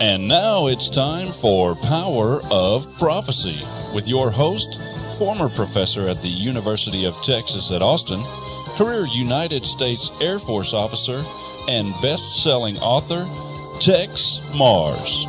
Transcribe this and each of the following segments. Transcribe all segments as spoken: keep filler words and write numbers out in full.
And now it's time for Power of Prophecy with your host, former professor at the University of Texas at Austin, career United States Air Force officer, and best-selling author, Tex Mars.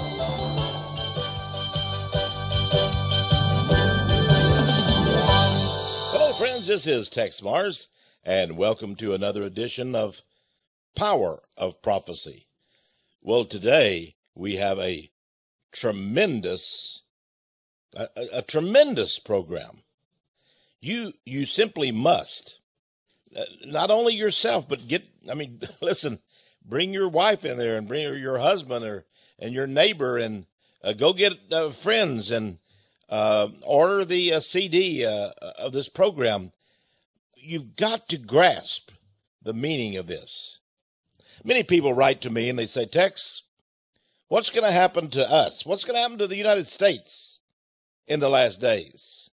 Hello, friends. This is Tex Mars, and welcome to another edition of Power of Prophecy. Well, today we have a tremendous, a, a, a tremendous program. You, you simply must, uh, not only yourself, but get, I mean, listen, bring your wife in there and bring your, your husband or, and your neighbor and uh, go get uh, friends and uh, order the uh, C D uh, of this program. You've got to grasp the meaning of this. Many people write to me and they say, Tex, what's going to happen to us? What's going to happen to the United States in the last days?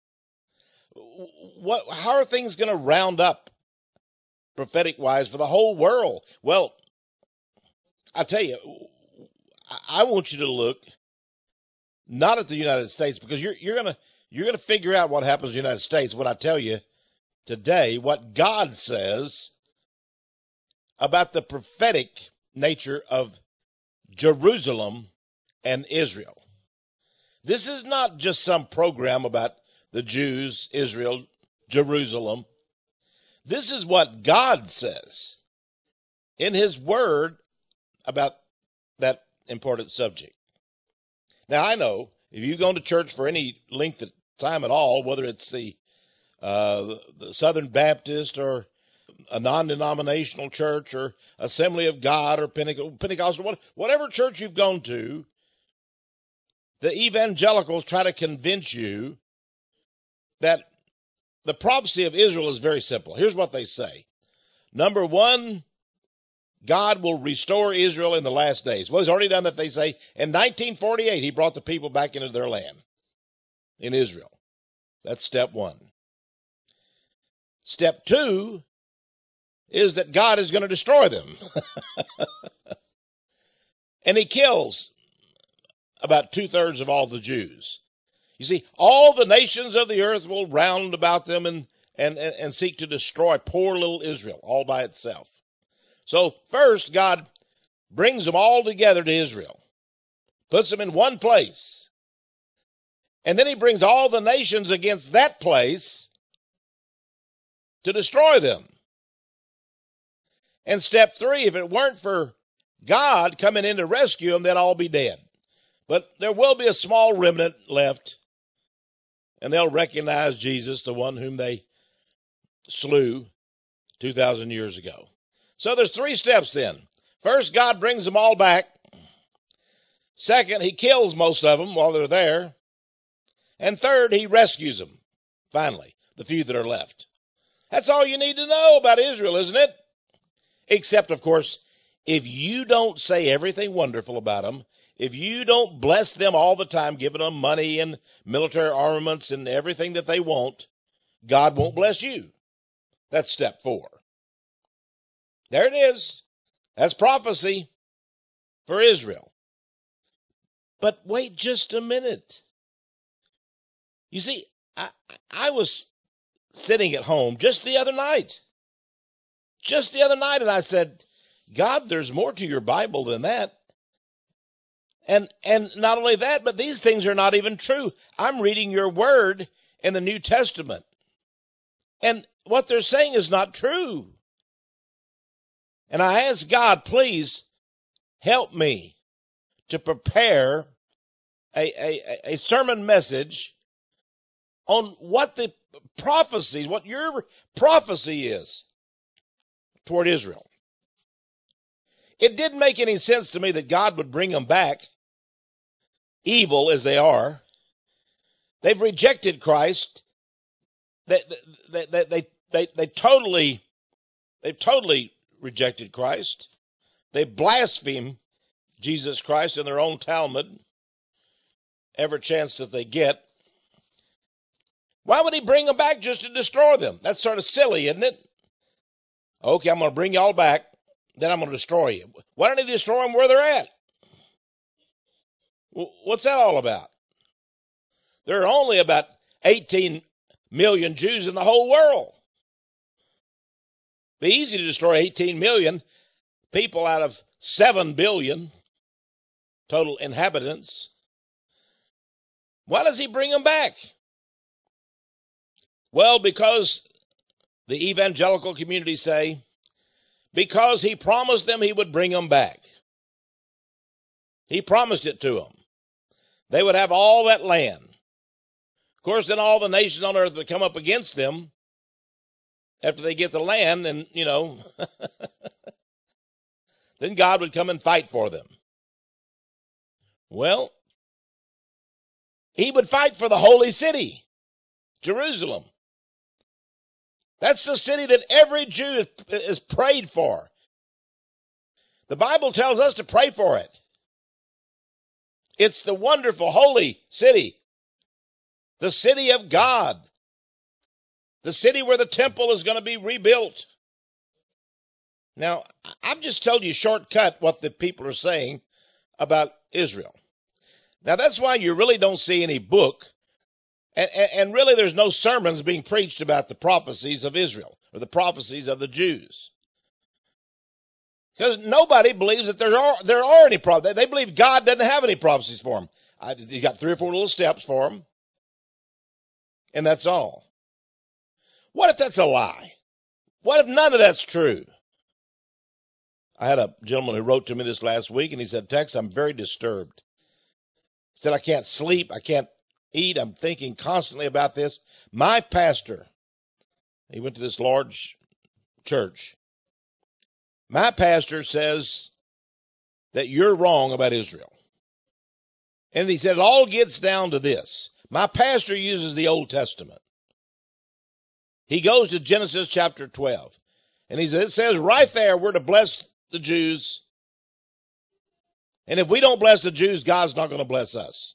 What, how are things going to round up prophetic wise for the whole world? Well, I tell you, I want you to look not at the United States, because you're, you're going to, you're going to figure out what happens in the United States when I tell you today what God says about the prophetic nature of Jerusalem and Israel. This is not just some program about the Jews, Israel, Jerusalem. This is what God says in his word about that important subject. Now, I know if you've gone to church for any length of time at all, whether it's the, uh, the Southern Baptist or a non-denominational church or Assembly of God or Pentecostal, whatever church you've gone to, the evangelicals try to convince you that the prophecy of Israel is very simple. Here's what they say. Number one, God will restore Israel in the last days. Well, he's already done that, they say. In nineteen forty-eight, he brought the people back into their land in Israel. That's step one. Step two is that God is going to destroy them. And he kills about two-thirds of all the Jews. You see, all the nations of the earth will round about them and, and, and, and seek to destroy poor little Israel all by itself. So first, God brings them all together to Israel, puts them in one place, and then he brings all the nations against that place to destroy them. And step three, if it weren't for God coming in to rescue them, they'd all be dead. But there will be a small remnant left, and they'll recognize Jesus, the one whom they slew two thousand years ago. So there's three steps then. First, God brings them all back. Second, he kills most of them while they're there. And third, he rescues them, finally, the few that are left. That's all you need to know about Israel, isn't it? Except, of course, if you don't say everything wonderful about them, if you don't bless them all the time, giving them money and military armaments and everything that they want, God won't bless you. That's step four. There it is. That's prophecy for Israel. But wait just a minute. You see, I, I was sitting at home just the other night. Just the other night, and I said, God, there's more to your Bible than that. And and not only that, but these things are not even true. I'm reading your word in the New Testament. And what they're saying is not true. And I asked God, please help me to prepare a, a, a sermon message on what the prophecies, what your prophecy is toward Israel. It didn't make any sense to me that God would bring them back, evil as they are. They've rejected Christ. They, they, they, they, they, they totally, they've totally rejected Christ. They blaspheme Jesus Christ in their own Talmud every chance that they get. Why would he bring them back just to destroy them? That's sort of silly, isn't it? Okay, I'm going to bring y'all back, then I'm going to destroy you. Why don't he destroy them where they're at? What's that all about? There are only about eighteen million Jews in the whole world. It'd be easy to destroy eighteen million people out of seven billion total inhabitants. Why does he bring them back? Well, because the evangelical community say, because he promised them he would bring them back. He promised it to them. They would have all that land. Of course, then all the nations on earth would come up against them after they get the land, and, you know, then God would come and fight for them. Well, he would fight for the holy city, Jerusalem. That's the city that every Jew is prayed for. The Bible tells us to pray for it. It's the wonderful, holy city. The city of God. The city where the temple is going to be rebuilt. Now, I'm just telling you shortcut what the people are saying about Israel. Now, that's why you really don't see any book, and, and really there's no sermons being preached about the prophecies of Israel, or the prophecies of the Jews. Because nobody believes that there are, there are any prophecies. They believe God doesn't have any prophecies for them. I, he's got three or four little steps for them. And that's all. What if that's a lie? What if none of that's true? I had a gentleman who wrote to me this last week, and he said, Tex, I'm very disturbed. He said, I can't sleep. I can't eat. I'm thinking constantly about this. My pastor, he went to this large church. My pastor says that you're wrong about Israel. And he said, it all gets down to this. My pastor uses the Old Testament. He goes to Genesis chapter twelve. And he says, it says right there, we're to bless the Jews. And if we don't bless the Jews, God's not going to bless us.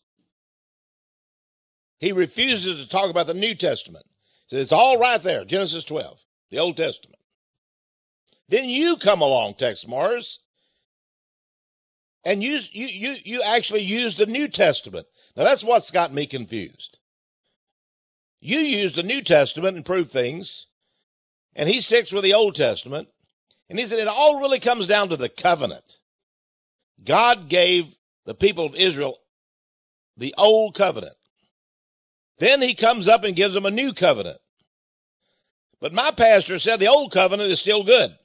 He refuses to talk about the New Testament. He says, it's all right there, Genesis twelve, the Old Testament. Then you come along, Tex Morris, and you, you, you, you actually use the New Testament. Now, that's what's got me confused. You use the New Testament and prove things, and he sticks with the Old Testament, and he said it all really comes down to the covenant. God gave the people of Israel the old covenant. Then he comes up and gives them a new covenant. But my pastor said the old covenant is still good.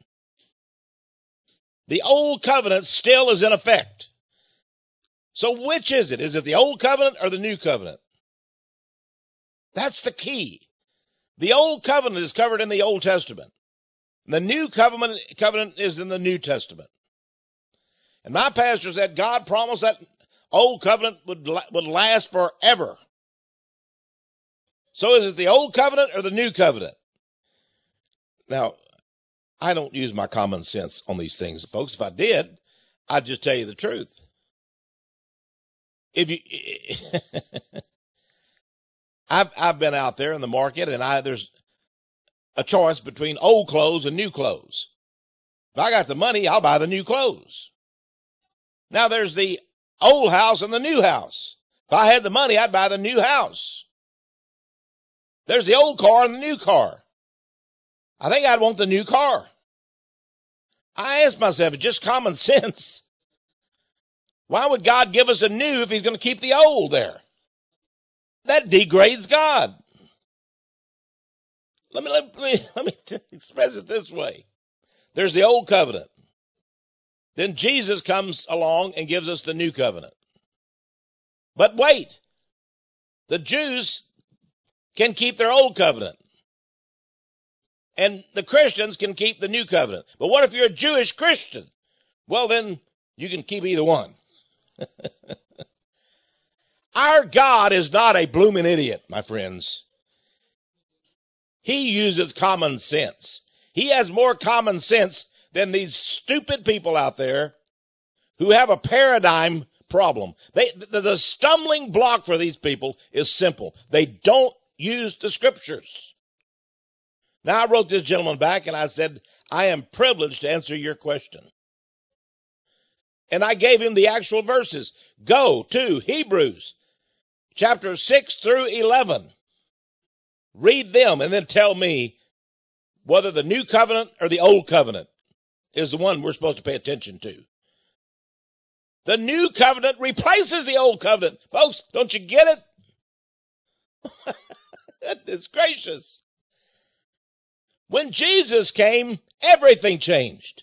The old covenant still is in effect. So which is it? Is it the old covenant or the new covenant? That's the key. The old covenant is covered in the Old Testament. The new covenant, covenant is in the New Testament. And my pastor said God promised that old covenant would, would last forever. So is it the old covenant or the new covenant? Now, I don't use my common sense on these things, folks. If I did, I'd just tell you the truth. If you, I've, I've been out there in the market, and I, there's a choice between old clothes and new clothes. If I got the money, I'll buy the new clothes. Now there's the old house and the new house. If I had the money, I'd buy the new house. There's the old car and the new car. I think I'd want the new car. I asked myself, it's just common sense. Why would God give us a new if he's going to keep the old there? That degrades God. Let me, let me, let me express it this way. There's the old covenant. Then Jesus comes along and gives us the new covenant. But wait, the Jews can keep their old covenant. And the Christians can keep the new covenant. But what if you're a Jewish Christian? Well, then you can keep either one. Our God is not a blooming idiot, my friends. He uses common sense. He has more common sense than these stupid people out there who have a paradigm problem. They, the, the stumbling block for these people is simple. They don't use the scriptures. Now, I wrote this gentleman back and I said, I am privileged to answer your question. And I gave him the actual verses. Go to Hebrews chapter six through eleven. Read them and then tell me whether the new covenant or the old covenant is the one we're supposed to pay attention to. The new covenant replaces the old covenant. Folks, don't you get it? It's gracious. When Jesus came, everything changed.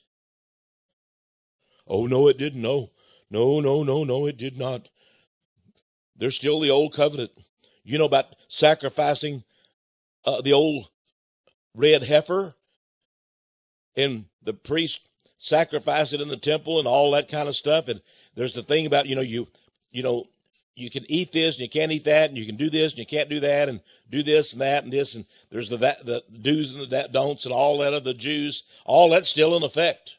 Oh, no, it didn't. No, no, no, no, no, it did not. There's still the old covenant. You know about sacrificing uh, the old red heifer, and the priest sacrificed it in the temple and all that kind of stuff. And there's the thing about, you know, you, you know, you can eat this and you can't eat that, and you can do this and you can't do that, and do this and that and this, and there's the that, the do's and the that don'ts and all that of the Jews. All that's still in effect.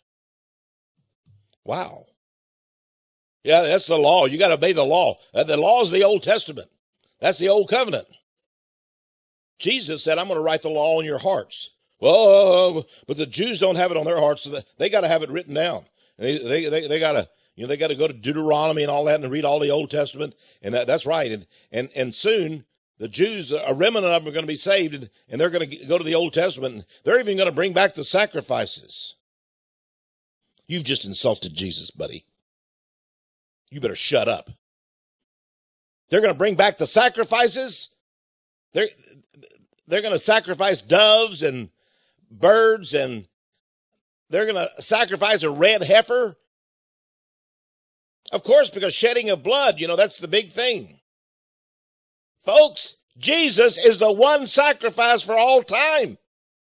Wow. Yeah, that's the law. You got to obey the law. The law is the Old Testament. That's the old covenant. Jesus said, I'm going to write the law on your hearts. Well, but the Jews don't have it on their hearts, so they got to have it written down. They they they, they got to. You know, they got to go to Deuteronomy and all that and read all the Old Testament. And that, that's right. And, and, and soon the Jews, a remnant of them are going to be saved, and, and they're going to go to the Old Testament. And they're even going to bring back the sacrifices. You've just insulted Jesus, buddy. You better shut up. They're going to bring back the sacrifices. They're, they're going to sacrifice doves and birds, and they're going to sacrifice a red heifer. Of course, because shedding of blood, you know, that's the big thing. Folks, Jesus is the one sacrifice for all time.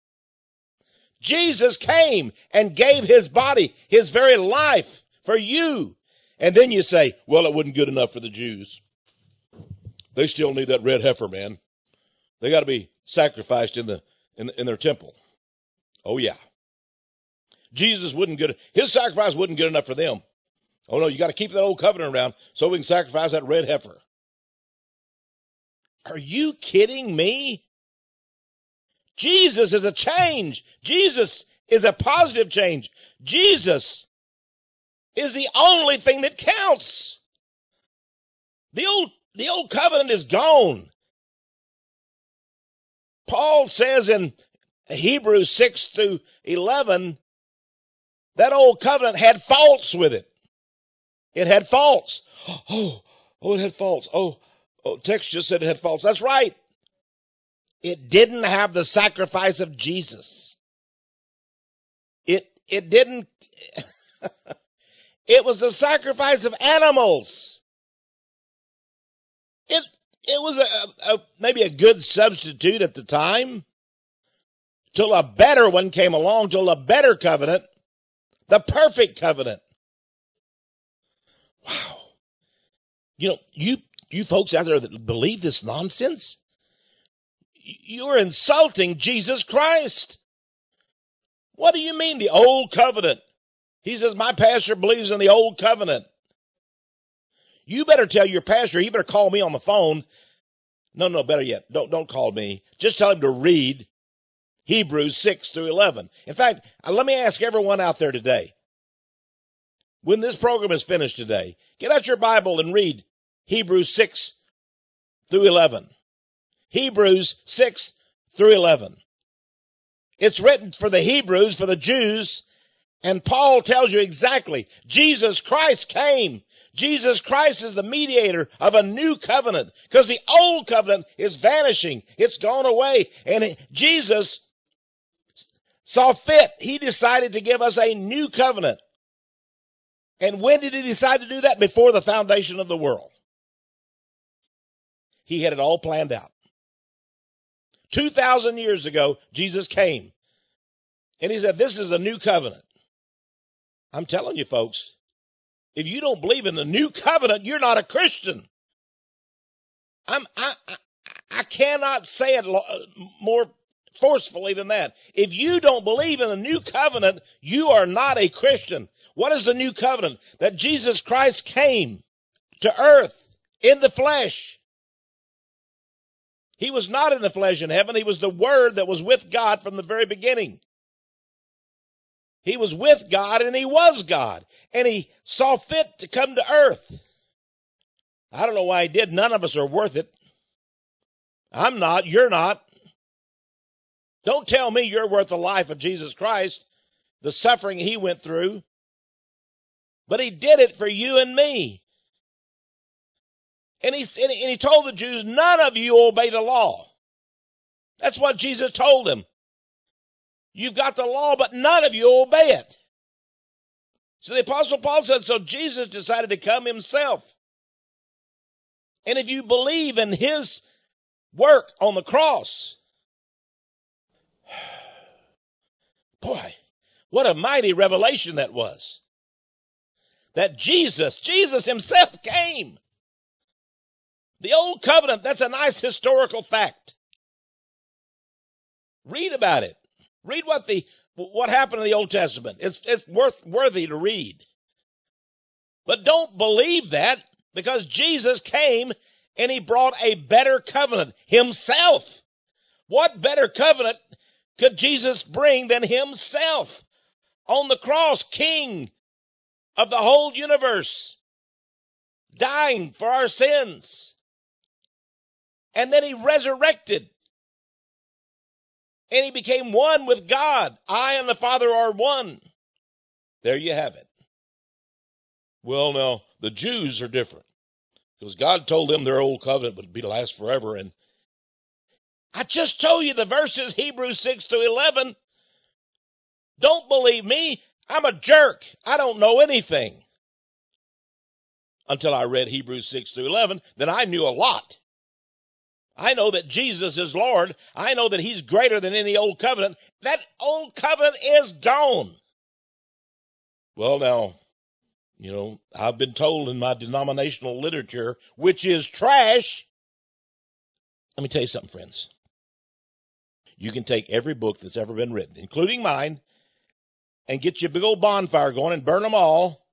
Jesus came and gave his body, his very life for you. And then you say, well, it wasn't good enough for the Jews. They still need that red heifer, man. They got to be sacrificed in the, in the, in their temple. Oh yeah. Jesus wouldn't good, his sacrifice wasn't good enough for them. Oh no, you got to keep that old covenant around so we can sacrifice that red heifer. Are you kidding me? Jesus is a change. Jesus is a positive change. Jesus is the only thing that counts. The old, the old covenant is gone. Paul says in Hebrews six through eleven, that old covenant had faults with it. It had faults. Oh, oh, it had faults. Oh, oh, text just said it had faults. That's right. It didn't have the sacrifice of Jesus. It, it didn't, it was the sacrifice of animals. It, it was a, a, maybe a good substitute at the time, till a better one came along, till a better covenant, the perfect covenant. Wow. You know, you, you folks out there that believe this nonsense, you're insulting Jesus Christ. What do you mean the old covenant? He says, my pastor believes in the old covenant. You better tell your pastor, he better call me on the phone. No, no, better yet, don't, don't call me. Just tell him to read Hebrews six through eleven. In fact, let me ask everyone out there today, when this program is finished today, get out your Bible and read Hebrews six through eleven. Hebrews six through eleven. It's written for the Hebrews, for the Jews, and Paul tells you exactly, Jesus Christ came. Jesus Christ is the mediator of a new covenant, because the old covenant is vanishing. It's gone away. And Jesus saw fit. He decided to give us a new covenant. And when did he decide to do that? Before the foundation of the world. He had it all planned out. two thousand years ago, Jesus came. And he said, this is a new covenant. I'm telling you, folks, if you don't believe in the new covenant, you're not a Christian. I'm, I, I, I cannot say it more forcefully than that. If you don't believe in the new covenant, you are not a Christian. What is the new covenant? That Jesus Christ came to earth in the flesh. He was not in the flesh in heaven. He was the Word that was with God from the very beginning. He was with God and he was God. And he saw fit to come to earth. I don't know why he did. None of us are worth it. I'm not. You're not. Don't tell me you're worth the life of Jesus Christ, the suffering he went through. But he did it for you and me. And he, and he told the Jews, none of you obey the law. That's what Jesus told them. You've got the law, but none of you obey it. So the Apostle Paul said, so Jesus decided to come himself. And if you believe in his work on the cross, boy, what a mighty revelation that was. That Jesus, Jesus himself came. The old covenant, that's a nice historical fact. Read about it. Read what the what happened in the Old Testament. It's it's worth worthy to read. But don't believe that, because Jesus came and he brought a better covenant himself. What better covenant could Jesus bring than himself? On the cross, King of the whole universe, dying for our sins. And then he resurrected. And he became one with God. I and the Father are one. There you have it. Well, now, the Jews are different, because God told them their old covenant would be to last forever. And I just told you the verses, Hebrews six to eleven. Don't believe me. I'm a jerk. I don't know anything. Until I read Hebrews six to eleven, then I knew a lot. I know that Jesus is Lord. I know that he's greater than any old covenant. That old covenant is gone. Well, now, you know, I've been told in my denominational literature, which is trash. Let me tell you something, friends. You can take every book that's ever been written, including mine, and get you a big old bonfire going and burn them all,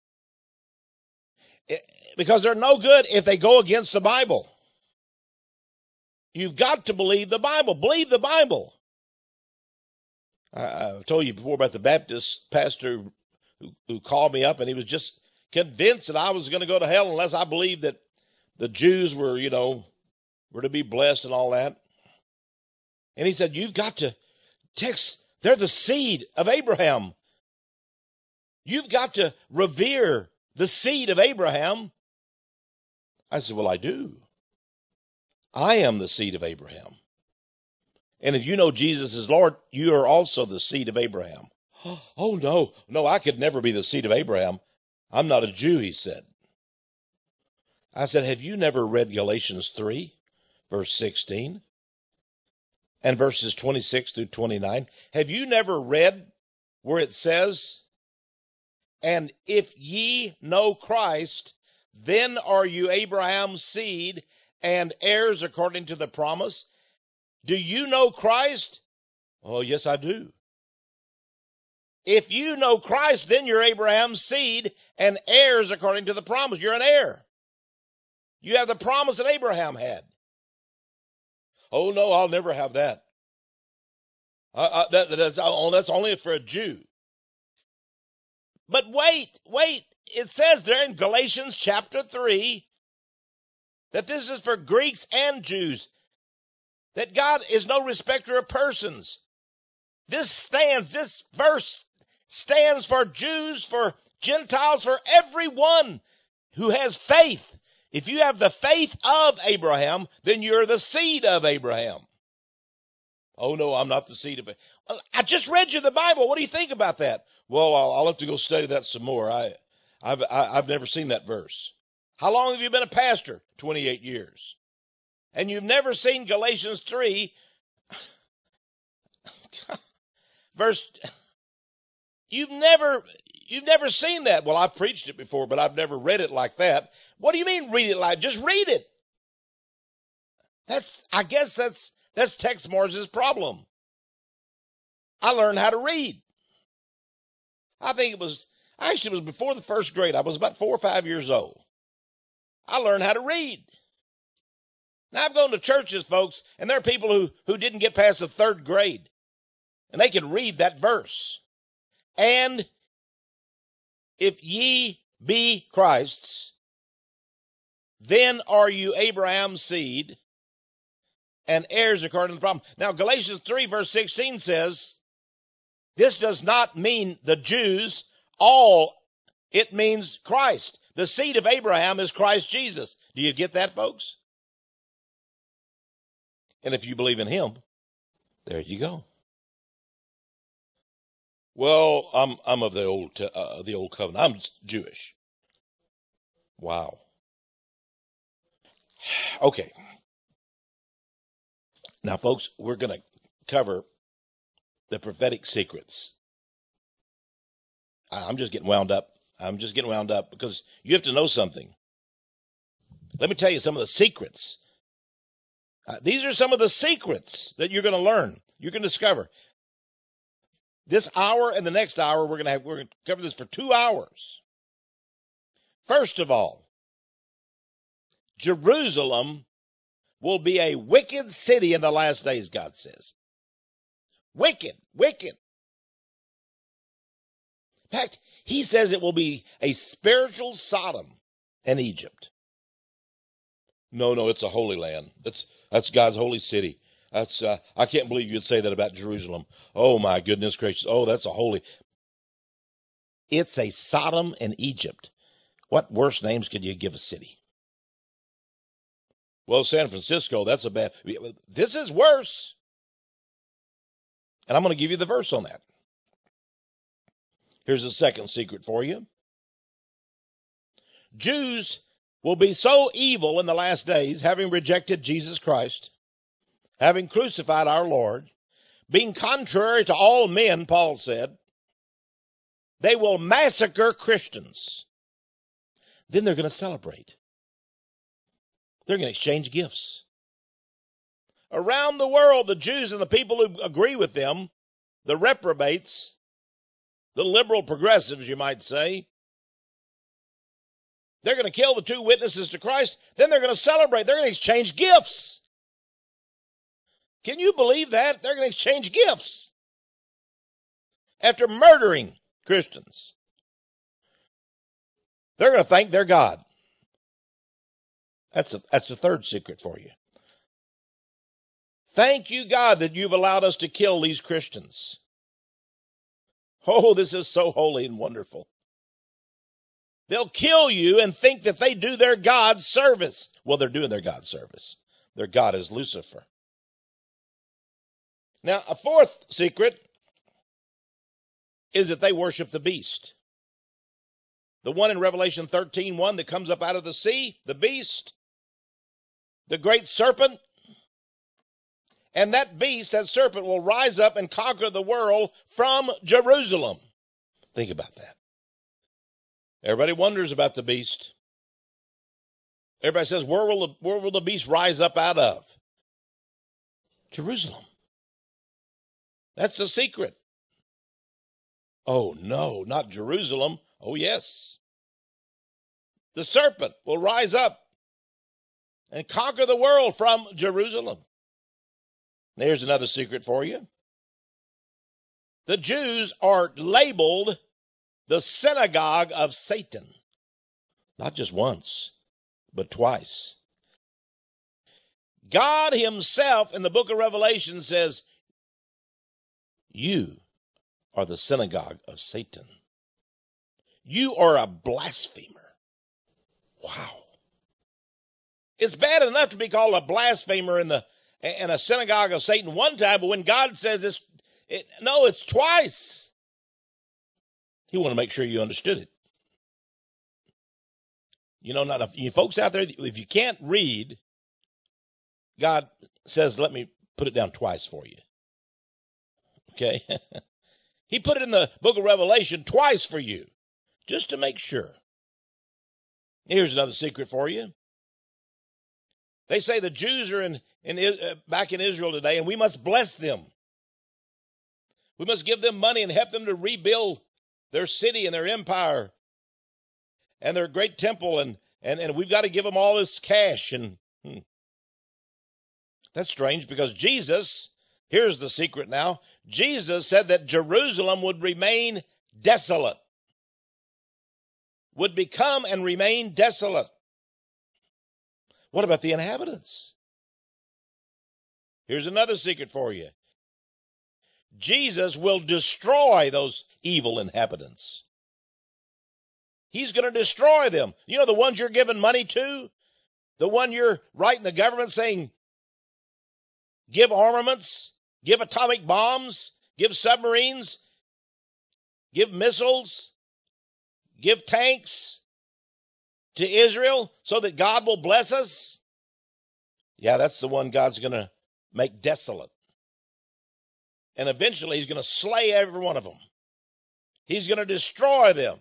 because they're no good if they go against the Bible. You've got to believe the Bible. Believe the Bible. I, I told you before about the Baptist pastor who, who called me up, and he was just convinced that I was going to go to hell unless I believed that the Jews were, you know, were to be blessed and all that. And he said, you've got to text, they're the seed of Abraham. You've got to revere the seed of Abraham. I said, well, I do. I am the seed of Abraham. And if you know Jesus is Lord, you are also the seed of Abraham. Oh, no, no, I could never be the seed of Abraham. I'm not a Jew, he said. I said, have you never read Galatians three, verse sixteen, and verses twenty-six through twenty-nine? Have you never read where it says, and if ye know Christ, then are you Abraham's seed and heirs according to the promise? Do you know Christ? Oh, yes, I do. If you know Christ, then you're Abraham's seed and heirs according to the promise. You're an heir. You have the promise that Abraham had. Oh, no, I'll never have that. I, I, that that's, that's only for a Jew. But wait, wait. It says there in Galatians chapter three that this is for Greeks and Jews, that God is no respecter of persons. This stands, this verse stands for Jews, for Gentiles, for everyone who has faith. If you have the faith of Abraham, then you're the seed of Abraham. Oh, no, I'm not the seed of Abraham. Well, I just read you the Bible. What do you think about that? Well, I'll, I'll have to go study that some more. I, I've, I, I've never seen that verse. How long have you been a pastor? twenty-eight years. And you've never seen Galatians three, verse, you've never, you've never seen that. Well, I've preached it before, but I've never read it like that. What do you mean read it like? Just read it. That's, I guess that's, that's Tex Morris's problem. I learned how to read. I think it was, actually it was before the first grade. I was about four or five years old. I learned how to read. Now I've gone to churches, folks, and there are people who, who didn't get past the third grade, and they can read that verse. And if ye be Christ's, then are you Abraham's seed and heirs according to the promise. Now, Galatians three verse sixteen says, this does not mean the Jews, all, it means Christ. The seed of Abraham is Christ Jesus. Do you get that, folks? And if you believe in him, there you go. Well, I'm I'm of the old uh, the old covenant. I'm Jewish. Wow. Okay. Now, folks, we're going to cover the prophetic secrets. I'm just getting wound up. I'm just getting wound up because you have to know something. Let me tell you some of the secrets. Uh, these are some of the secrets that you're going to learn. You're going to discover. This hour and the next hour, we're going to have, we're going to cover this for two hours. First of all, Jerusalem will be a wicked city in the last days, God says. Wicked, wicked. In fact, he says it will be a spiritual Sodom and Egypt. No, no, it's a holy land. That's, that's God's holy city. That's, uh, I can't believe you'd say that about Jerusalem. Oh my goodness gracious. Oh, that's a holy. It's a Sodom and Egypt. What worse names could you give a city? Well, San Francisco, that's a bad. This is worse. And I'm going to give you the verse on that. Here's a second secret for you. Jews will be so evil in the last days, having rejected Jesus Christ, having crucified our Lord, being contrary to all men, Paul said, they will massacre Christians. Then they're going to celebrate. They're going to exchange gifts. Around the world, the Jews and the people who agree with them, the reprobates, the liberal progressives, you might say, they're going to kill the two witnesses to Christ. Then they're going to celebrate. They're going to exchange gifts. Can you believe that? They're going to exchange gifts after murdering Christians. They're going to thank their God. That's a, that's the third secret for you. Thank you, God, that you've allowed us to kill these Christians. Oh, this is so holy and wonderful. They'll kill you and think that they do their God service. Well, they're doing their God service. Their God is Lucifer. Now, a fourth secret is that they worship the beast. The one in Revelation thirteen one that comes up out of the sea, the beast, the great serpent. And that beast, that serpent, will rise up and conquer the world from Jerusalem. Think about that. Everybody wonders about the beast. Everybody says, where will the, where will the beast rise up out of? Jerusalem. That's the secret. Oh, no, not Jerusalem. Oh, yes. The serpent will rise up and conquer the world from Jerusalem. There's another secret for you. The Jews are labeled the synagogue of Satan. Not just once, but twice. God himself in the book of Revelation says, you are the synagogue of Satan. You are a blasphemer. Wow. It's bad enough to be called a blasphemer in the in a synagogue of Satan one time, but when God says this, it, no, it's twice. He wanted to make sure you understood it. You know, not if you folks out there, if you can't read, God says, let me put it down twice for you. Okay? He put it in the book of Revelation twice for you, just to make sure. Here's another secret for you. They say the Jews are in, in uh, back in Israel today, and we must bless them. We must give them money and help them to rebuild their city and their empire and their great temple, and, and, and we've got to give them all this cash. And hmm. That's strange because Jesus, here's the secret now, Jesus said that Jerusalem would remain desolate, would become and remain desolate. What about the inhabitants? Here's another secret for you. Jesus will destroy those evil inhabitants. He's going to destroy them. You know, the ones you're giving money to, the one you're writing the government saying, give armaments, give atomic bombs, give submarines, give missiles, give tanks to Israel so that God will bless us. Yeah, that's the one God's going to make desolate. And eventually he's going to slay every one of them. He's going to destroy them.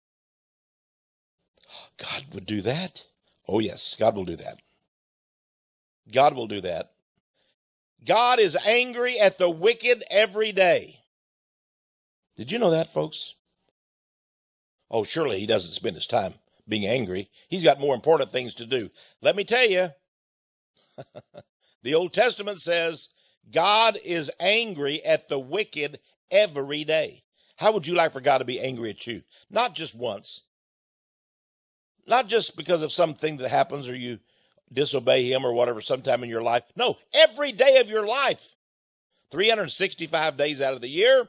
God would do that? Oh, yes, God will do that. God will do that. God is angry at the wicked every day. Did you know that, folks? Oh, surely he doesn't spend his time being angry. He's got more important things to do. Let me tell you, the Old Testament says God is angry at the wicked every day. How would you like for God to be angry at you? Not just once. Not just because of something that happens or you disobey him or whatever sometime in your life. No, every day of your life. three hundred sixty-five days out of the year.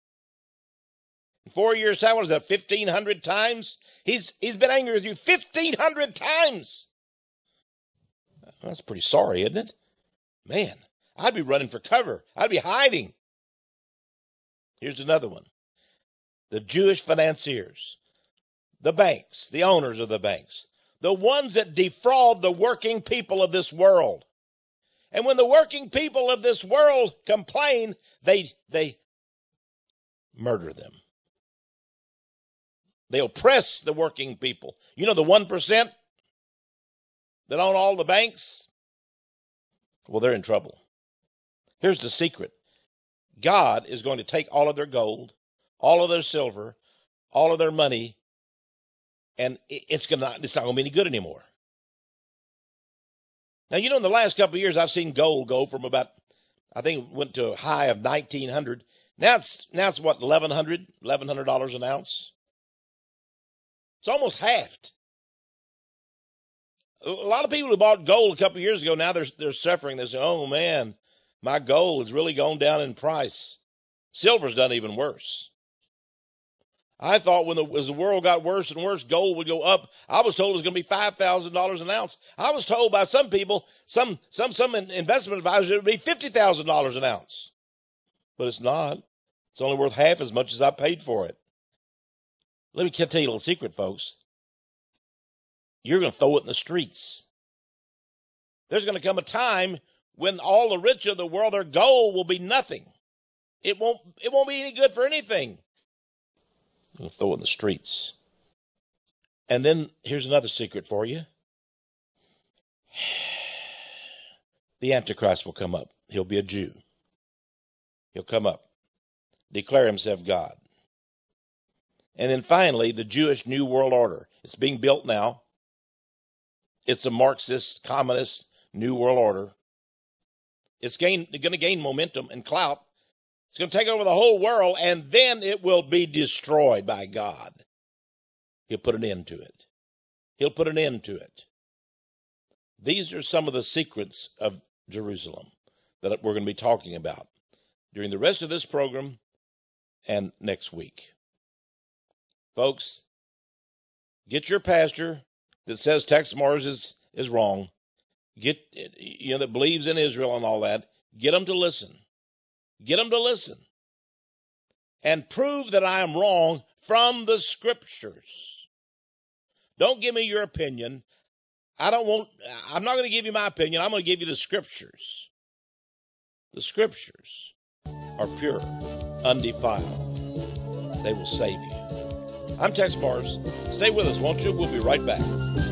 In four years' time, what is that, fifteen hundred times? He's He's been angry with you fifteen hundred times. That's pretty sorry, isn't it? Man, I'd be running for cover. I'd be hiding. Here's another one. The Jewish financiers, the banks, the owners of the banks, the ones that defraud the working people of this world. And when the working people of this world complain, they, they murder them. They oppress the working people. You know the one percent that own all the banks? Well, they're in trouble. Here's the secret. God is going to take all of their gold, all of their silver, all of their money, and it's gonna, it's not going to be any good anymore. Now, you know, in the last couple of years, I've seen gold go from about, I think it went to a high of nineteen hundred. Now it's, now it's what, eleven hundred, eleven hundred dollars an ounce? It's almost halved. A lot of people who bought gold a couple of years ago, now they're, they're suffering. They say, oh man, my gold has really gone down in price. Silver's done even worse. I thought when the, as the world got worse and worse, gold would go up. I was told it was going to be five thousand dollars an ounce. I was told by some people, some, some, some investment advisors, it would be fifty thousand dollars an ounce. But it's not. It's only worth half as much as I paid for it. Let me tell you a little secret, folks. You're going to throw it in the streets. There's going to come a time when all the rich of the world, their gold will be nothing. It won't, it won't be any good for anything. You'll throw it in the streets. And then here's another secret for you. The Antichrist will come up. He'll be a Jew. He'll come up, declare himself God. And then finally, the Jewish New World Order. It's being built now. It's a Marxist, communist New World Order. It's gain, going to gain momentum and clout. It's going to take over the whole world, and then it will be destroyed by God. He'll put an end to it. He'll put an end to it. These are some of the secrets of Jerusalem that we're going to be talking about during the rest of this program and next week. Folks, get your pastor that says Tex Mars is, is wrong. Get, you know, that believes in Israel and all that. Get them to listen. Get them to listen. And prove that I am wrong from the scriptures. Don't give me your opinion. I don't want, I'm not going to give you my opinion. I'm going to give you the scriptures. The scriptures are pure, undefiled. They will save you. I'm Tex Mars. Stay with us, won't you? We'll be right back.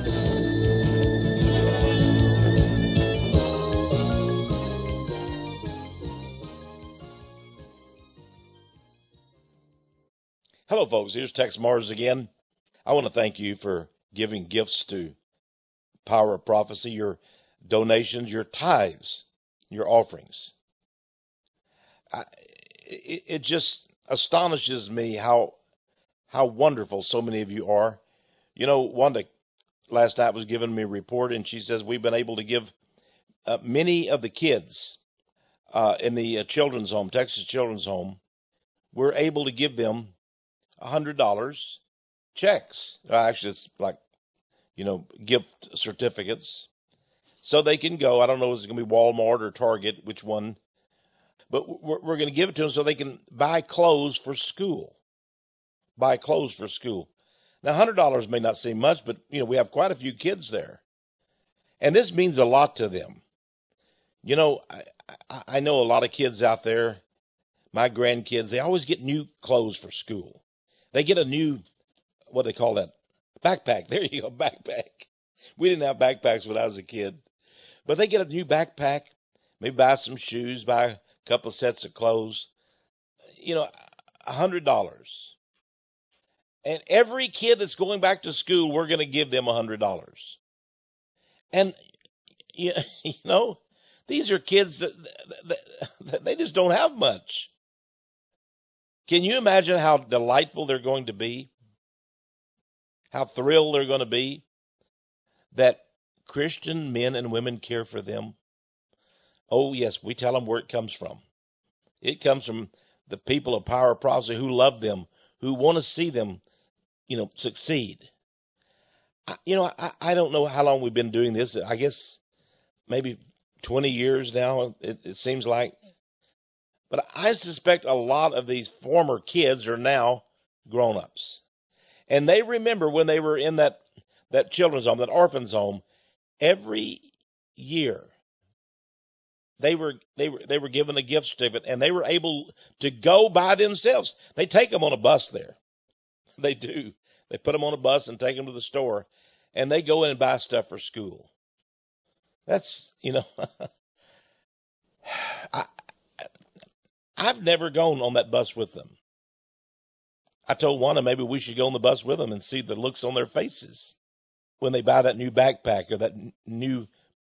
Hello, folks. Here's Tex Mars again. I want to thank you for giving gifts to Power of Prophecy, your donations, your tithes, your offerings. I, it, it just astonishes me how how wonderful so many of you are. You know, Wanda last night was giving me a report, and she says we've been able to give uh, many of the kids uh, in the uh, children's home, Texas Children's Home, we're able to give them one hundred dollars checks. Uh, actually, it's like, you know, gift certificates. So they can go, I don't know if it's going to be Walmart or Target, which one, but we're, we're going to give it to them so they can buy clothes for school. Buy clothes for school. Now, one hundred dollars may not seem much, but, you know, we have quite a few kids there. And this means a lot to them. You know, I, I, I know a lot of kids out there, my grandkids, they always get new clothes for school. They get a new, what do they call that? Backpack. There you go, backpack. We didn't have backpacks when I was a kid. But they get a new backpack, maybe buy some shoes, buy a couple of sets of clothes. You know, one hundred dollars. And every kid that's going back to school, we're going to give them one hundred dollars. And, you know, these are kids that, that, that they just don't have much. Can you imagine how delightful they're going to be? How thrilled they're going to be that Christian men and women care for them? Oh, yes, we tell them where it comes from. It comes from the people of Power of Prophecy who love them, who want to see them, you know, succeed. I, you know, I, I don't know how long we've been doing this. I guess maybe twenty years now, it, it seems like. But I suspect a lot of these former kids are now grown-ups. And they remember when they were in that, that children's home, that orphan's home, every year they were they were they were given a gift certificate, and they were able to go by themselves. They take them on a bus there. They do. They put them on a bus and take them to the store, and they go in and buy stuff for school. That's, you know, I, I've never gone on that bus with them. I told Wanda maybe we should go on the bus with them and see the looks on their faces when they buy that new backpack or that n- new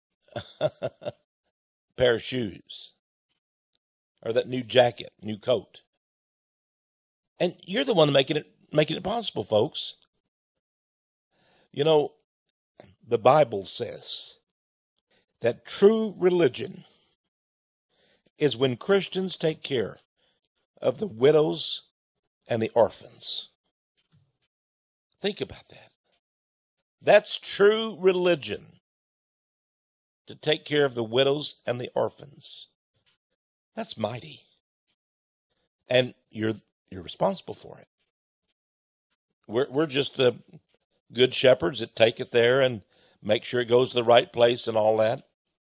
pair of shoes or that new jacket, new coat. And you're the one making it making it possible, folks. You know, the Bible says that true religion is when Christians take care of the widows and the orphans. Think about that. That's true religion, to take care of the widows and the orphans. That's mighty. And you're you're responsible for it. We're we're just the good shepherds that take it there and make sure it goes to the right place and all that.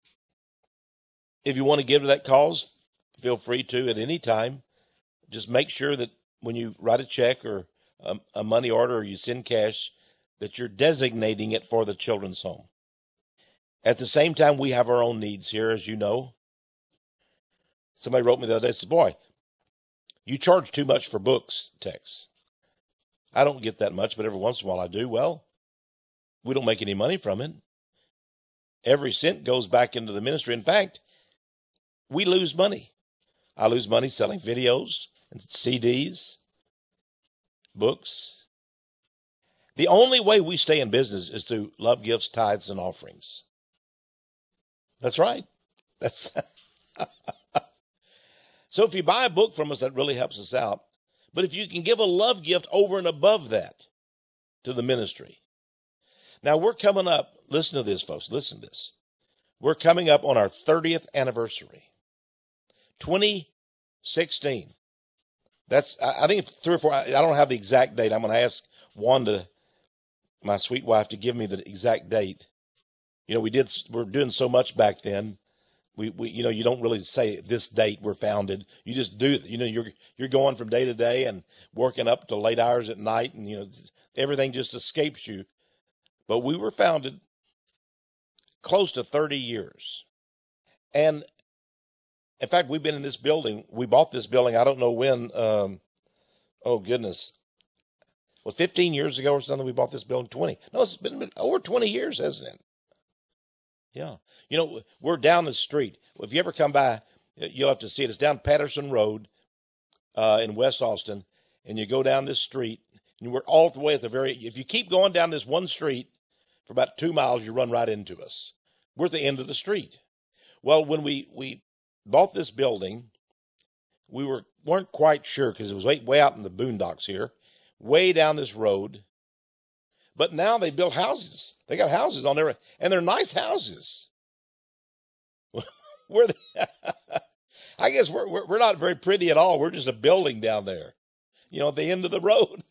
If you want to give to that cause, feel free to at any time. Just make sure that when you write a check or a, a money order or you send cash, that you're designating it for the children's home. At the same time, we have our own needs here, as you know. Somebody wrote me the other day, said, boy, you charge too much for books, Tex. I don't get that much, but every once in a while I do. Well, we don't make any money from it. Every cent goes back into the ministry. In fact, we lose money. I lose money selling videos and C Ds, books. The only way we stay in business is through love gifts, tithes, and offerings. That's right. That's so if you buy a book from us, that really helps us out. But if you can give a love gift over and above that to the ministry. Now we're coming up, listen to this, folks, listen to this. We're coming up on our thirtieth anniversary. twenty sixteen. That's, I think three or four, I don't have the exact date. I'm going to ask Wanda, my sweet wife, to give me the exact date. You know, we did, we're doing so much back then. We, we, you know, you don't really say this date we're founded. You just do, you know, you're, you're going from day to day and working up to late hours at night, and, you know, everything just escapes you. But we were founded close to thirty years. And in fact, we've been in this building. We bought this building. I don't know when. Um, oh goodness. Well, fifteen years ago or something, we bought this building. twenty. No, it's been over twenty years, hasn't it? Yeah. You know, we're down the street. If you ever come by, you'll have to see it. It's down Patterson Road uh, in West Austin. And you go down this street, And we're all the way at the very, if you keep going down this one street for about two miles, you run right into us. We're at the end of the street. Well, when we, we bought this building, we were, weren't quite sure because it was way, way out in the boondocks here, way down this road. But now they built houses. They got houses on there, and they're nice houses. We're the, I guess we're, we're we're not very pretty at all. We're just a building down there, you know, at the end of the road.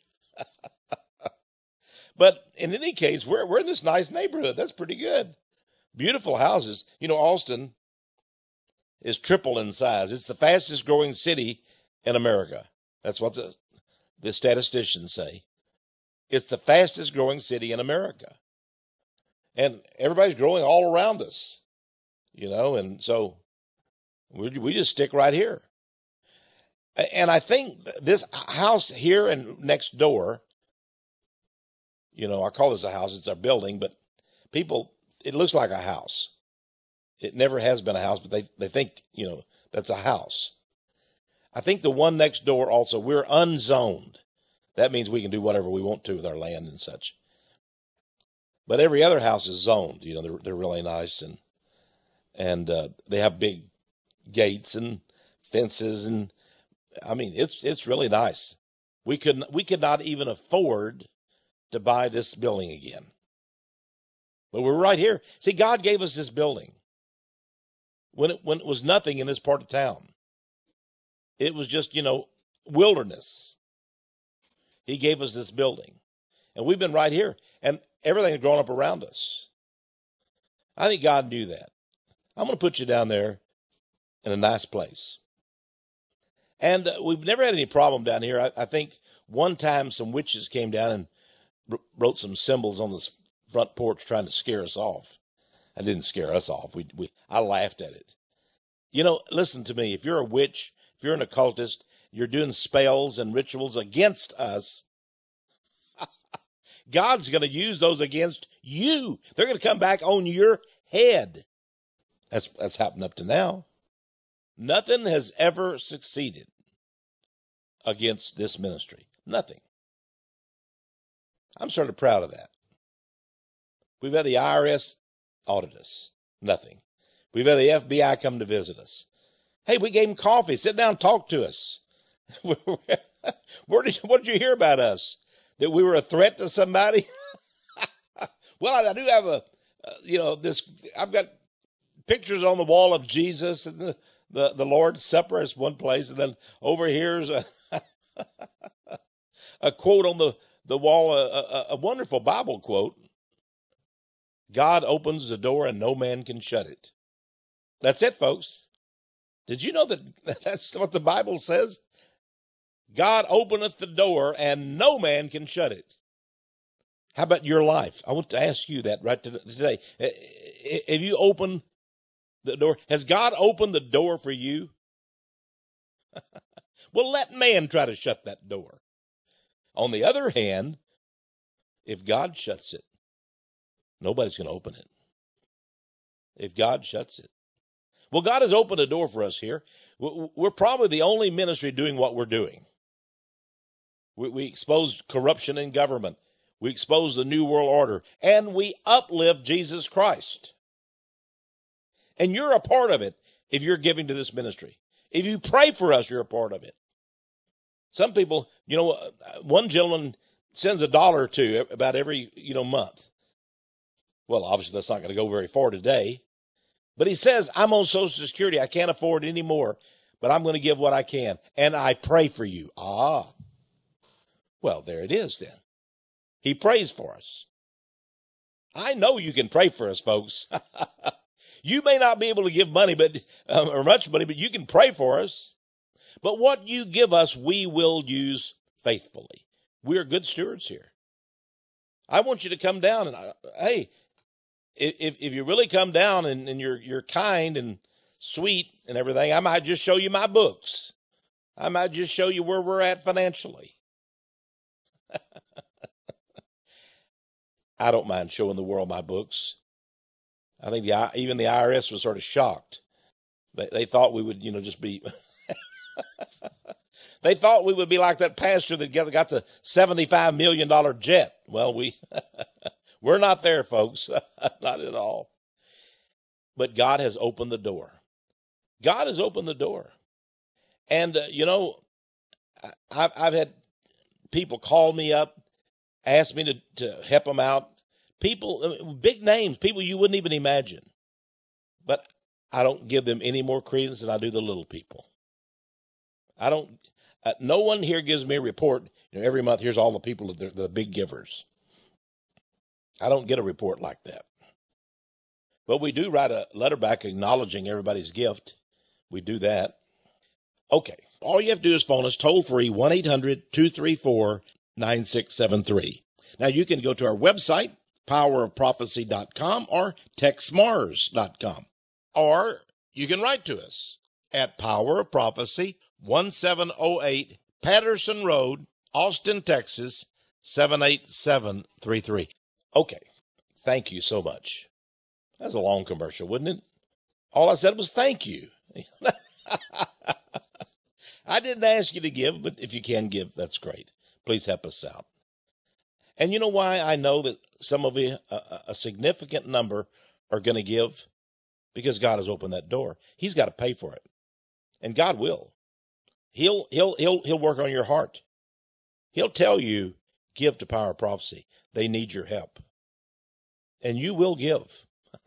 But in any case, we're we're in this nice neighborhood. That's pretty good. Beautiful houses. You know, Austin is triple in size. It's the fastest growing city in America. That's what the, the statisticians say. It's the fastest growing city in America. And everybody's growing all around us, you know, and so we, we just stick right here. And I think this house here and next door, you know, I call this a house, it's a building, but people, it looks like a house. It never has been a house, but they, they think, you know, that's a house. I think the one next door also, we're unzoned. That means we can do whatever we want to with our land and such. But every other house is zoned. You know, they're they're really nice, and and uh, they have big gates and fences, and I mean it's it's really nice. We could we could not even afford to buy this building again, but we're right here. See, God gave us this building when it when it was nothing in this part of town. It was just, you know, wilderness. He gave us this building, and we've been right here, and everything's grown up around us. I think God knew that. I'm going to put you down there in a nice place. And uh, we've never had any problem down here. I, I think one time some witches came down and r- wrote some symbols on this front porch trying to scare us off. That didn't scare us off. We, we, I laughed at it. You know, listen to me. If you're a witch, if you're an occultist, you're doing spells and rituals against us, God's going to use those against you. They're going to come back on your head. That's, that's happened up to now. Nothing has ever succeeded against this ministry. Nothing. I'm sort of proud of that. We've had the I R S audit us. Nothing. We've had the F B I come to visit us. Hey, we gave them coffee. Sit down, talk to us. Where did you, what did you hear about us? That we were a threat to somebody? Well, I do have a, uh, you know, this, I've got pictures on the wall of Jesus and the, the, the Lord's Supper is one place. And then over here's a, a quote on the, the wall, a, a, a wonderful Bible quote. God opens the door and no man can shut it. That's it, folks. Did you know that that's what the Bible says? God openeth the door and no man can shut it. How about your life? I want to ask you that right today. Have you opened the door? Has God opened the door for you? Well, let man try to shut that door. On the other hand, if God shuts it, nobody's going to open it. If God shuts it. Well, God has opened a door for us here. We're probably the only ministry doing what we're doing. We, we expose corruption in government. We expose the New World Order. And we uplift Jesus Christ. And you're a part of it if you're giving to this ministry. If you pray for us, you're a part of it. Some people, you know, one gentleman sends a dollar or two about every, you know, month. Well, obviously that's not going to go very far today. But he says, I'm on Social Security. I can't afford any more, but I'm going to give what I can. And I pray for you. Ah. Well, there it is then. He prays for us. I know you can pray for us, folks. You may not be able to give money, but um, or much money, but you can pray for us. But what you give us, we will use faithfully. We are good stewards here. I want you to come down and, uh, hey, if if you really come down and, and you're you're kind and sweet and everything, I might just show you my books. I might just show you where we're at financially. I don't mind showing the world my books. I think the, even the I R S was sort of shocked. They, they thought we would, you know, just be. They thought we would be like that pastor that got the seventy-five million dollars jet. Well, we, we're not there, folks. Not at all. But God has opened the door. God has opened the door. And, uh, you know, I've, I've had people call me up, ask me to, to help them out. People, big names, people you wouldn't even imagine. But I don't give them any more credence than I do the little people. I don't, uh, no one here gives me a report. You know, every month, here's all the people, the, the big givers. I don't get a report like that. But we do write a letter back acknowledging everybody's gift. We do that. Okay. All you have to do is phone us toll free, one eight hundred two three four nine six seven three. Now you can go to our website, power of prophecy dot com or text mars dot com. Or you can write to us at Power of Prophecy, one seven oh eight Patterson Road, Austin, Texas, seven eight seven three three. Okay. Thank you so much. That was a long commercial, wasn't it? All I said was thank you. I didn't ask you to give, but if you can give, that's great. Please help us out. And you know why I know that some of you, a, a significant number, are going to give? Because God has opened that door. He's got to pay for it. And God will. He'll, he'll, he'll, he'll work on your heart. He'll tell you, give to Power of Prophecy. They need your help. And you will give.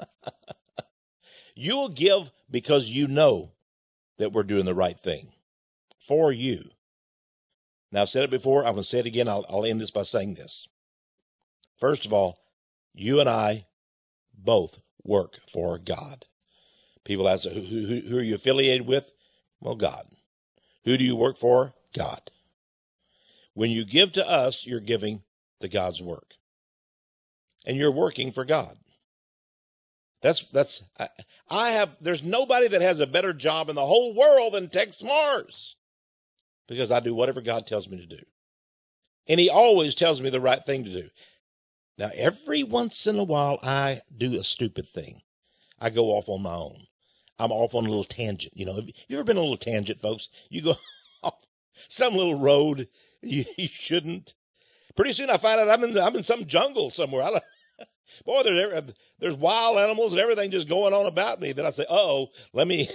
You will give because you know that we're doing the right thing for you. Now, I've said it before. I'm going to say it again. I'll, I'll end this by saying this. First of all, you and I both work for God. People ask, who, who, who are you affiliated with? Well, God. Who do you work for? God. When you give to us, you're giving to God's work. And you're working for God. That's, that's, I, I have, there's nobody that has a better job in the whole world than Tex Mars. Because I do whatever God tells me to do. And he always tells me the right thing to do. Now, every once in a while, I do a stupid thing. I go off on my own. I'm off on a little tangent. You know, have you ever been on a little tangent, folks? You go off some little road you, you shouldn't. Pretty soon I find out I'm in, I'm in some jungle somewhere. I, boy, there, there's wild animals and everything just going on about me. Then I say, uh-oh, let me,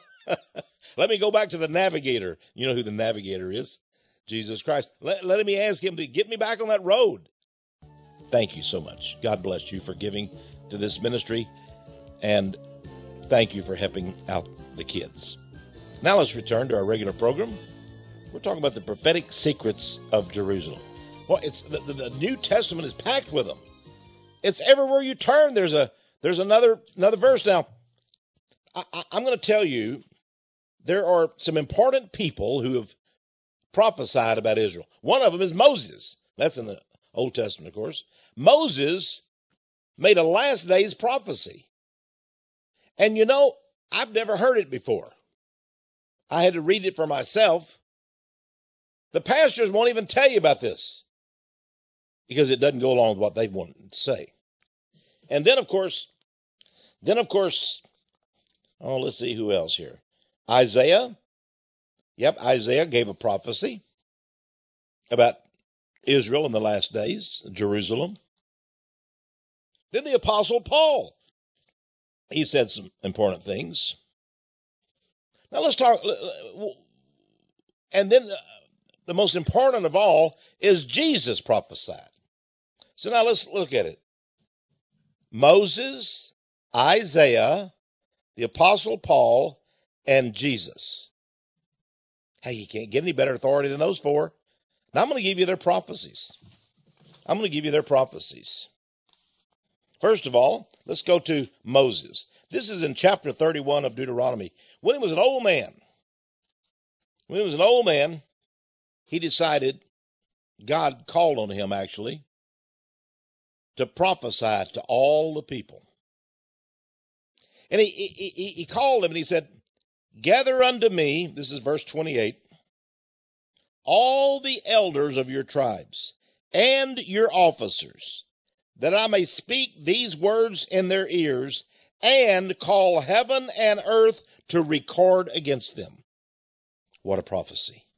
let me go back to the navigator. You know who the navigator is? Jesus Christ. Let, let me ask him to get me back on that road. Thank you so much. God bless you for giving to this ministry. And thank you for helping out the kids. Now let's return to our regular program. We're talking about the prophetic secrets of Jerusalem. Well, it's the, the, the New Testament is packed with them. It's everywhere you turn. There's a there's another another verse. Now, I, I, I'm going to tell you, there are some important people who have prophesied about Israel. One of them is Moses. That's in the Old Testament, of course. Moses made a last days prophecy. And you know, I've never heard it before. I had to read it for myself. The pastors won't even tell you about this because it doesn't go along with what they want to say. And then, of course, then, of course, oh, let's see who else here. Isaiah. Yep, Isaiah gave a prophecy about Israel in the last days, Jerusalem. Then the Apostle Paul. He said some important things. Now let's talk. And then the most important of all is Jesus prophesied. So now let's look at it. Moses, Isaiah, the Apostle Paul, and Jesus. Hey, you can't get any better authority than those four. Now I'm going to give you their prophecies. I'm going to give you their prophecies. First of all, let's go to Moses. This is in chapter thirty-one of Deuteronomy. When he was an old man, when he was an old man, he decided, God called on him actually, to prophesy to all the people. And he, he, he, he called him and he said, gather unto me, this is verse twenty-eight, all the elders of your tribes and your officers, that I may speak these words in their ears and call heaven and earth to record against them. What a prophecy.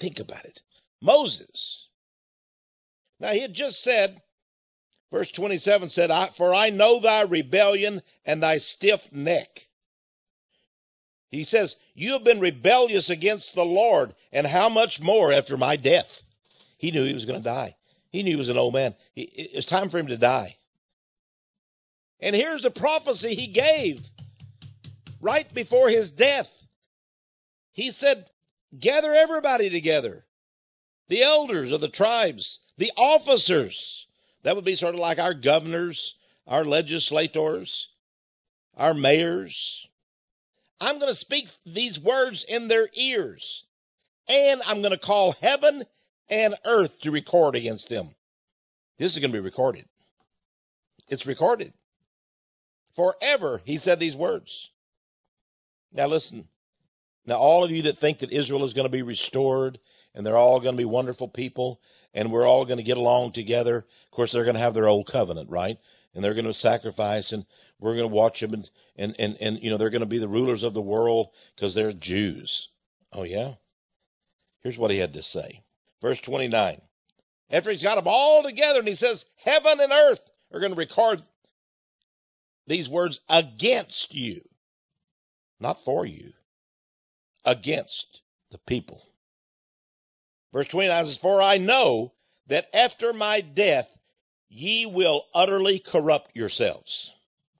Think about it. Moses. Now, he had just said, verse twenty-seven said, I, for I know thy rebellion and thy stiff neck. He says, you have been rebellious against the Lord, and how much more after my death? He knew he was going to die. He knew he was an old man. It was time for him to die. And here's the prophecy he gave right before his death. He said, gather everybody together, the elders of the tribes, the officers. That would be sort of like our governors, our legislators, our mayors. I'm going to speak these words in their ears, and I'm going to call heaven and earth to record against them. This is going to be recorded. It's recorded. Forever, he said these words. Now listen. Now all of you that think that Israel is going to be restored, and they're all going to be wonderful people, and we're all going to get along together. Of course, they're going to have their old covenant, right? And they're going to sacrifice, and we're going to watch them, and, and, and, and you know, they're going to be the rulers of the world because they're Jews. Oh, yeah? Here's what he had to say. Verse twenty-nine. After he's got them all together, and he says, heaven and earth are going to record these words against you. Not for you. Against the people. Verse twenty-nine says, for I know that after my death ye will utterly corrupt yourselves.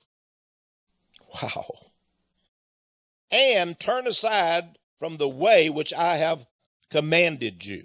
Wow. And turn aside from the way which I have commanded you.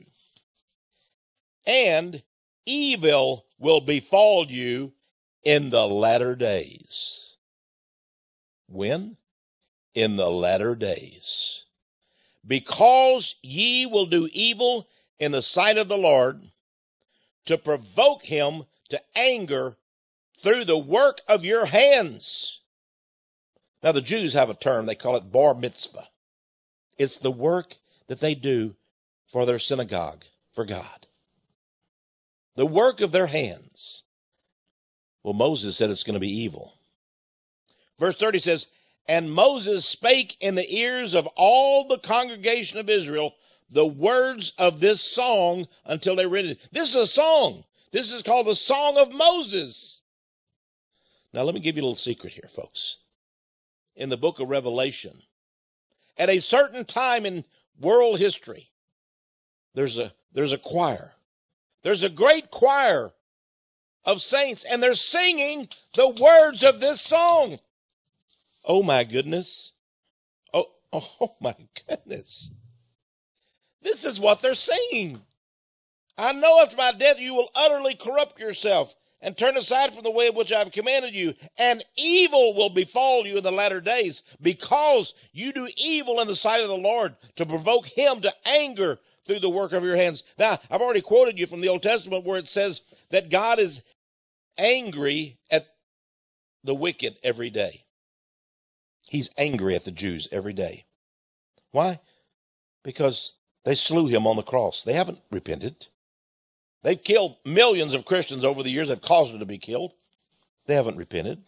And evil will befall you in the latter days. When? In the latter days. Because ye will do evil in the sight of the Lord, to provoke him to anger through the work of your hands. Now the Jews have a term, they call it bar mitzvah. It's the work that they do for their synagogue, for God. The work of their hands. Well, Moses said it's going to be evil. Verse thirty says, and Moses spake in the ears of all the congregation of Israel the words of this song until they read it. This is a song. This is called the Song of Moses. Now let me give you a little secret here, folks. In the book of Revelation, at a certain time in world history, there's a, there's a choir. There's a great choir of saints, and they're singing the words of this song. Oh my goodness. Oh, oh my goodness. This is what they're singing. I know after my death you will utterly corrupt yourself and turn aside from the way in which I have commanded you, and evil will befall you in the latter days, because you do evil in the sight of the Lord, to provoke him to anger through the work of your hands. Now, I've already quoted you from the Old Testament where it says that God is angry at the wicked every day. He's angry at the Jews every day. Why? Because they slew him on the cross. They haven't repented. They've killed millions of Christians over the years. They've caused them to be killed. They haven't repented.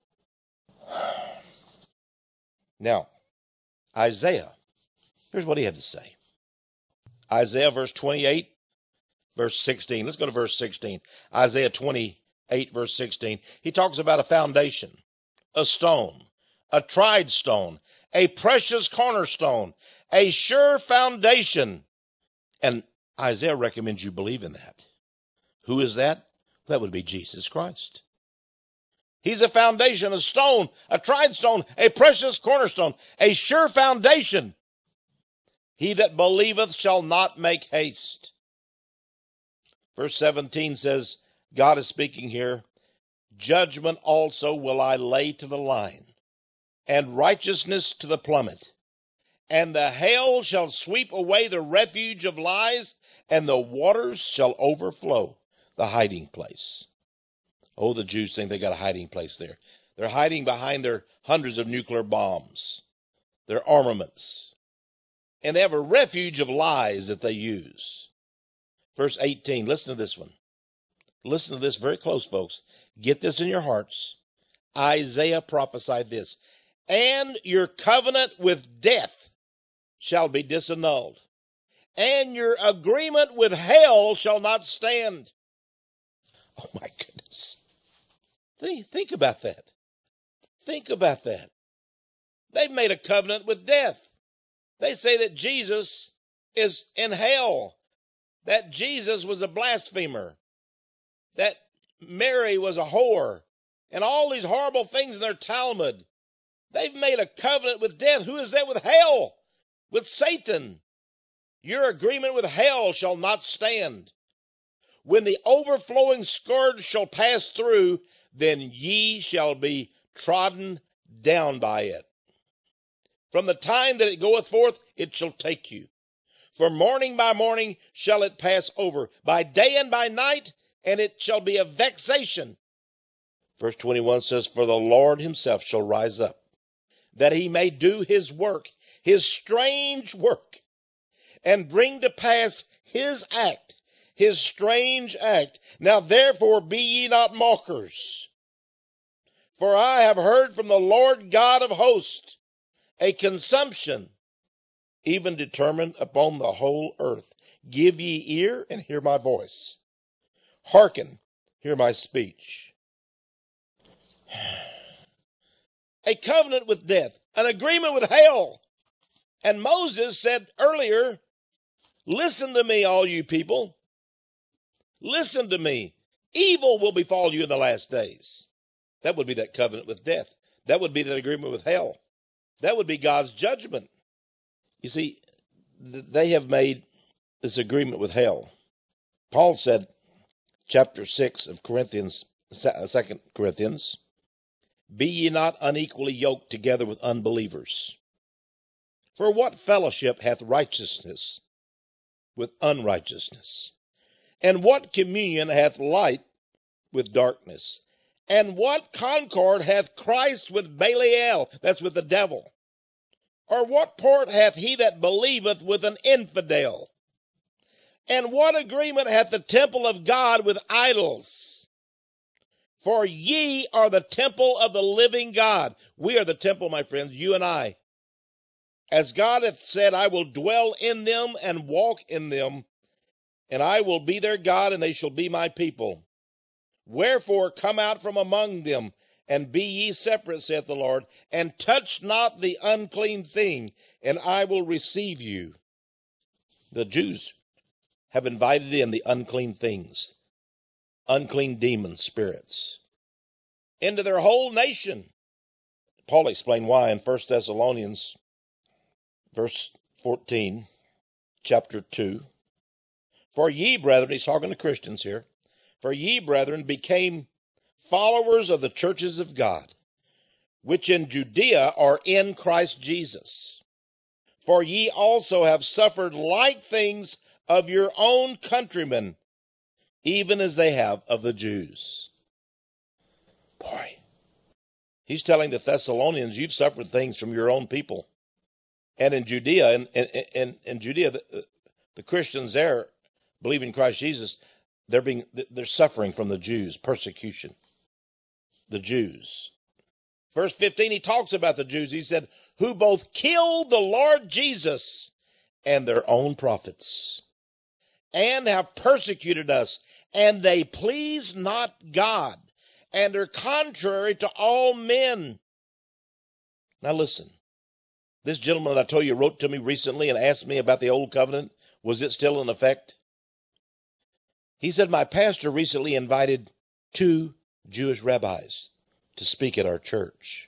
Now, Isaiah, here's what he had to say. Isaiah verse twenty-eight, verse sixteen. Let's go to verse sixteen. Isaiah twenty-eight, verse sixteen. He talks about a foundation, a stone, a tried stone, a precious cornerstone, a sure foundation. And Isaiah recommends you believe in that. Who is that? That would be Jesus Christ. He's a foundation, a stone, a tried stone, a precious cornerstone, a sure foundation. He that believeth shall not make haste. Verse seventeen says, God is speaking here, judgment also will I lay to the line, and righteousness to the plummet. And the hail shall sweep away the refuge of lies, and the waters shall overflow the hiding place. Oh, the Jews think they got a hiding place there. They're hiding behind their hundreds of nuclear bombs, their armaments. And they have a refuge of lies that they use. Verse eighteen, listen to this one. Listen to this very close, folks. Get this in your hearts. Isaiah prophesied this. And your covenant with death shall be disannulled, and your agreement with hell shall not stand. Oh my goodness. Think, think about that. Think about that. They've made a covenant with death. They say that Jesus is in hell, that Jesus was a blasphemer, that Mary was a whore, and all these horrible things in their Talmud. They've made a covenant with death. Who is that? With hell, with Satan. Your agreement with hell shall not stand. When the overflowing scourge shall pass through, then ye shall be trodden down by it. From the time that it goeth forth, it shall take you. For morning by morning shall it pass over, by day and by night, and it shall be a vexation. Verse twenty-one says, for the Lord himself shall rise up, that he may do his work, his strange work, and bring to pass his act, his strange act. Now therefore be ye not mockers. For I have heard from the Lord God of hosts a consumption, even determined upon the whole earth. Give ye ear and hear my voice. Hearken, hear my speech. A covenant with death, an agreement with hell. And Moses said earlier, listen to me, all you people. Listen to me. Evil will befall you in the last days. That would be that covenant with death. That would be that agreement with hell. That would be God's judgment. You see, they have made this agreement with hell. Paul said, chapter six of Corinthians, Second Corinthians, be ye not unequally yoked together with unbelievers. For what fellowship hath righteousness with unrighteousness? And what communion hath light with darkness? And what concord hath Christ with Belial? That's with the devil. Or what part hath he that believeth with an infidel? And what agreement hath the temple of God with idols? For ye are the temple of the living God. We are the temple, my friends, you and I. As God hath said, I will dwell in them and walk in them, and I will be their God, and they shall be my people. Wherefore come out from among them, and be ye separate, saith the Lord, and touch not the unclean thing, and I will receive you. The Jews have invited in the unclean things, unclean demon spirits, into their whole nation. Paul explained why in First Thessalonians, verse fourteen, chapter two. For ye, brethren, he's talking to Christians here, for ye, brethren, became followers of the churches of God, which in Judea are in Christ Jesus. For ye also have suffered like things of your own countrymen, even as they have of the Jews. Boy, he's telling the Thessalonians, you've suffered things from your own people. And in Judea, in, in, in, in Judea, the, the Christians there, believing in Christ Jesus, they're being, they're suffering from the Jews, persecution. The Jews. Verse fifteen, he talks about the Jews. He said, who both killed the Lord Jesus and their own prophets, and have persecuted us, and they please not God, and are contrary to all men. Now listen, this gentleman that I told you wrote to me recently and asked me about the old covenant. Was it still in effect? He said, my pastor recently invited two Jewish rabbis to speak at our church.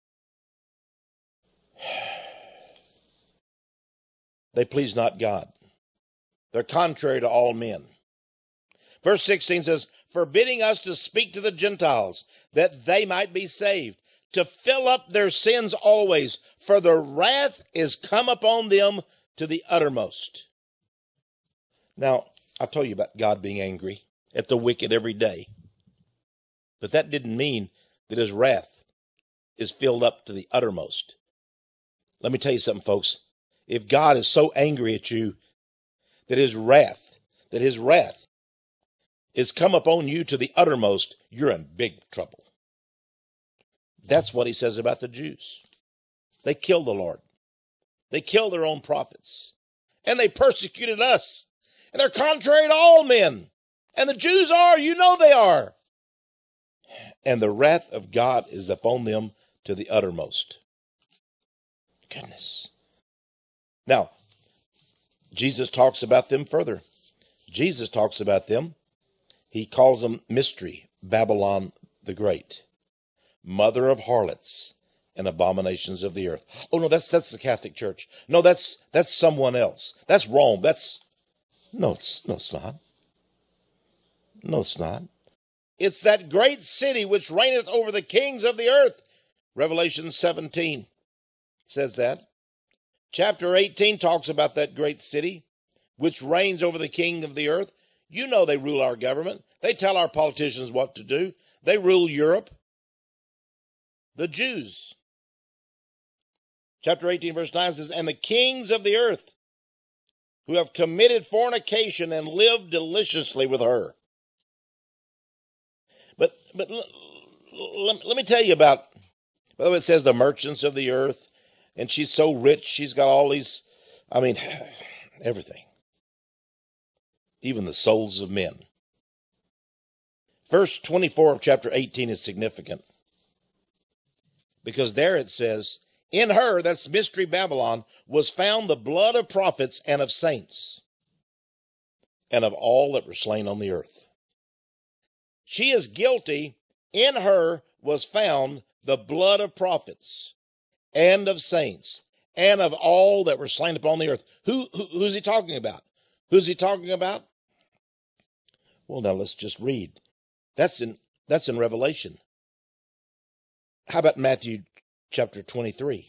They please not God. They're contrary to all men. Verse sixteen says, forbidding us to speak to the Gentiles, that they might be saved, to fill up their sins always, for the wrath is come upon them to the uttermost. Now, I told you about God being angry at the wicked every day. But that didn't mean that his wrath is filled up to the uttermost. Let me tell you something, folks. If God is so angry at you that his wrath, that his wrath is come upon you to the uttermost, you're in big trouble. That's what he says about the Jews. They killed the Lord. They killed their own prophets. and they persecuted us. And they're contrary to all men. And the Jews are, you know they are. And the wrath of God is upon them to the uttermost. Goodness. Now, Jesus talks about them further. Jesus talks about them. He calls them mystery, Babylon the Great, mother of harlots and abominations of the earth. Oh, no, that's that's the Catholic Church. No, that's that's someone else. That's Rome. That's no, it's no, it's not. No, it's not. It's that great city which reigneth over the kings of the earth. Revelation seventeen says that. Chapter eighteen talks about that great city which reigns over the king of the earth. You know they rule our government. They tell our politicians what to do. They rule Europe. The Jews. Chapter eighteen, verse nine says, and the kings of the earth who have committed fornication and lived deliciously with her. But but l- l- let me tell you about, by the way, it says the merchants of the earth, and she's so rich, she's got all these, I mean, everything. Even the souls of men. Verse twenty-four of chapter eighteen is significant. Because there it says, in her, that's Mystery Babylon, was found the blood of prophets and of saints, and of all that were slain on the earth. She is guilty. In her was found the blood of prophets and of saints, and of all that were slain upon the earth. Who, who who's he talking about? Who's he talking about? Well, now let's just read. That's in that's in Revelation. How about Matthew chapter twenty-three?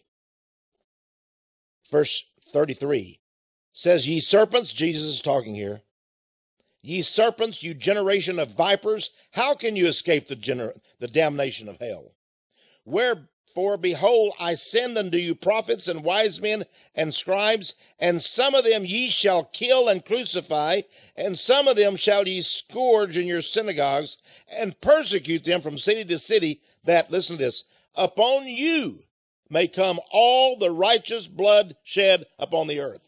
Verse thirty-three says, ye serpents, Jesus is talking here. Ye serpents, you generation of vipers, how can you escape the gener- the damnation of hell? Wherefore, behold, I send unto you prophets and wise men and scribes, and some of them ye shall kill and crucify, and some of them shall ye scourge in your synagogues, and persecute them from city to city, that, listen to this, upon you may come all the righteous blood shed upon the earth.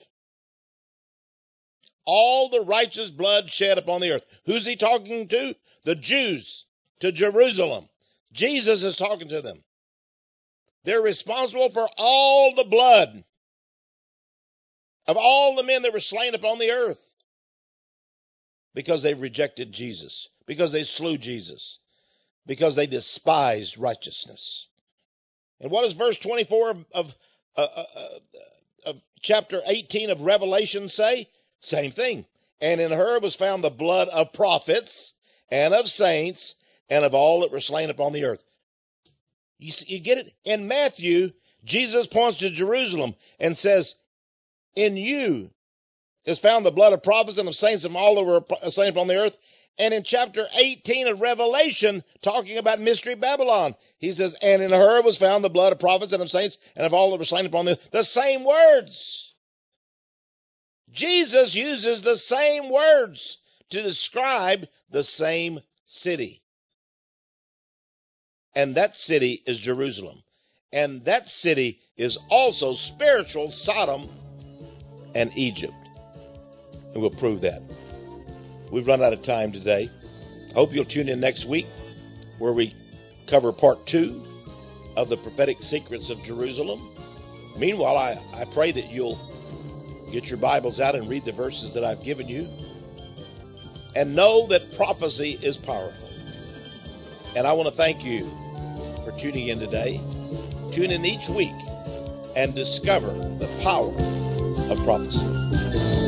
All the righteous blood shed upon the earth. Who's he talking to? The Jews, to Jerusalem. Jesus is talking to them. They're responsible for all the blood of all the men that were slain upon the earth because they rejected Jesus, because they slew Jesus, because they despised righteousness. And what does verse twenty-four of, of, uh, uh, of chapter eighteen of Revelation say? Same thing. And in her was found the blood of prophets and of saints and of all that were slain upon the earth. You, you get it? In Matthew, Jesus points to Jerusalem and says, in you is found the blood of prophets and of saints and all that were slain upon the earth. And in chapter eighteen of Revelation, talking about Mystery Babylon, he says, and in her was found the blood of prophets and of saints and of all that were slain upon the earth. The same words. Jesus uses the same words to describe the same city. And that city is Jerusalem. And that city is also spiritual Sodom and Egypt. And we'll prove that. We've run out of time today. I hope you'll tune in next week where we cover part two of the prophetic secrets of Jerusalem. Meanwhile, I, I pray that you'll get your Bibles out and read the verses that I've given you. And know that prophecy is powerful. And I want to thank you for tuning in today. Tune in each week and discover the power of prophecy.